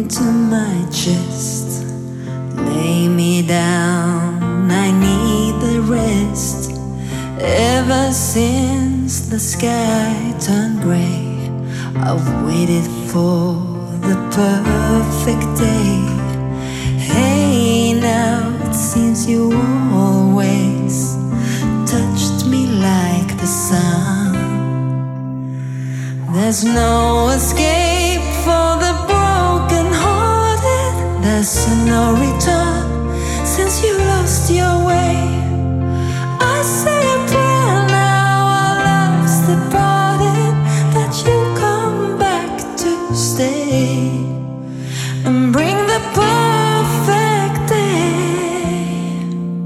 into my chest. Lay me down, I need the rest. Ever since the sky turned gray, I've waited for the perfect day. Hey, now it seems you always touched me like the sun. There's no escape for the broken-hearted. There's no return since you lost your way. I say a prayer now our love's departed, that you come back to stay and bring the perfect day.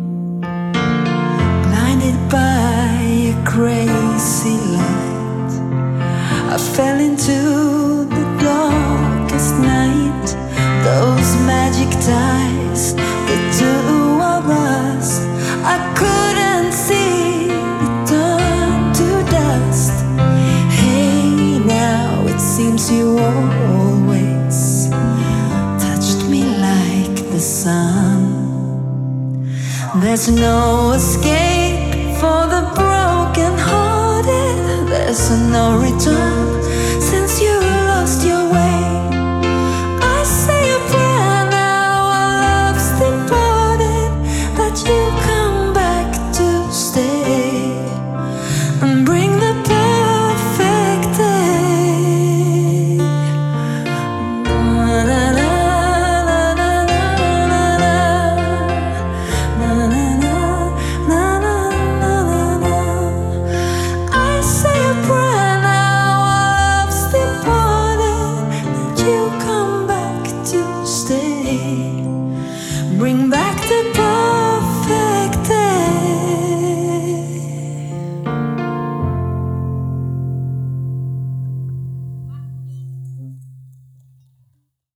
Blinded by a crazy light, I fell into the darkest night. Those magic ties, the two of us, I couldn't see it turn to dust. Hey, now it seems you always touched me like the sun. There's no escape for the broken-hearted. There's no return